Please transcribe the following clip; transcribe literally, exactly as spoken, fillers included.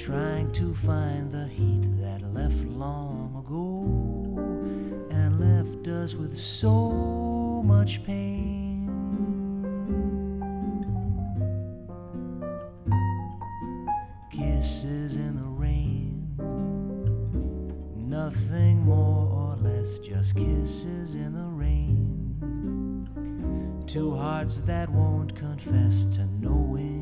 trying to find the heat that left long ago and left us with so much pain. Kisses in the rain, nothing more or less, just kisses in the rain. Two hearts that won't confess to knowing